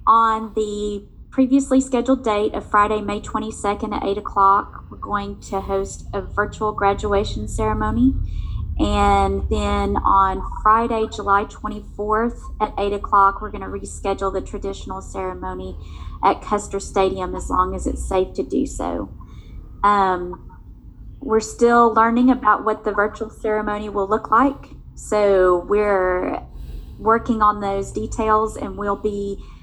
On the previously scheduled date of Friday, May 22nd at 8 o'clock, we're going to host a virtual graduation ceremony. And then on Friday, July 24th at 8 o'clock, we're going to reschedule the traditional ceremony at Custer Stadium as long as it's safe to do so. We're still learning about what the virtual ceremony will look like. So we're working on those details, and we'll be